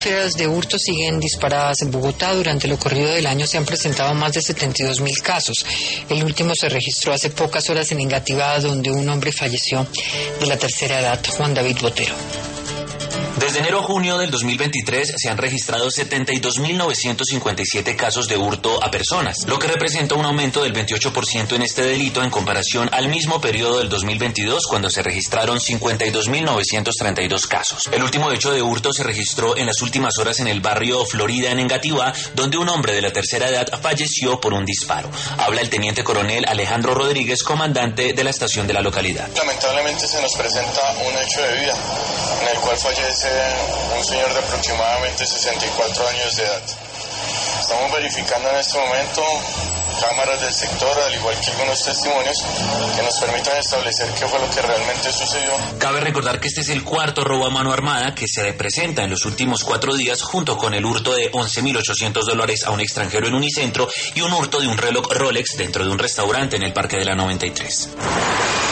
cifras de hurto siguen disparadas en Bogotá. Durante lo corrido del año se han presentado más de 72.000 casos. El último se registró hace pocas horas en Engativá, donde un hombre falleció de la tercera edad. Juan David Botero. Desde enero a junio del 2023 se han registrado 72.957 casos de hurto a personas, lo que representa un aumento del 28% en este delito en comparación al mismo periodo del 2022, cuando se registraron 52.932 casos. El último hecho de hurto se registró en las últimas horas en el barrio Florida, en Engativá, donde un hombre de la tercera edad falleció por un disparo. Habla el teniente coronel Alejandro Rodríguez, comandante de la estación de la localidad. Lamentablemente se nos presenta un hecho de vida en el cual fallece un señor de aproximadamente 64 años de edad. Estamos verificando en este momento cámaras del sector, al igual que algunos testimonios que nos permitan establecer qué fue lo que realmente sucedió. Cabe recordar que este es el cuarto robo a mano armada que se presenta en los últimos 4 días, junto con el hurto de $11.800 a un extranjero en Unicentro y un hurto de un reloj Rolex dentro de un restaurante en el Parque de la 93.